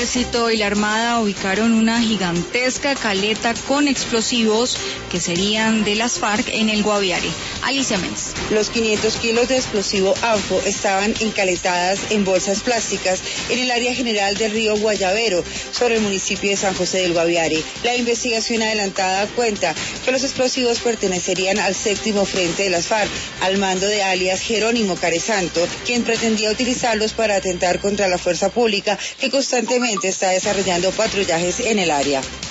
Ejército y la Armada ubicaron una gigantesca caleta con explosivos que serían de las FARC en el Guaviare. Alicia Méndez. Los 500 kilos de explosivo ANFO estaban encaletadas en bolsas plásticas en el área general del río Guayavero, sobre el municipio de San José del Guaviare. La investigación adelantada cuenta que los explosivos pertenecerían al 7º Frente de las FARC, al mando de alias Jerónimo Caresanto, quien pretendía utilizarlos para atentar contra la fuerza pública que constantemente está desarrollando patrullajes en el área.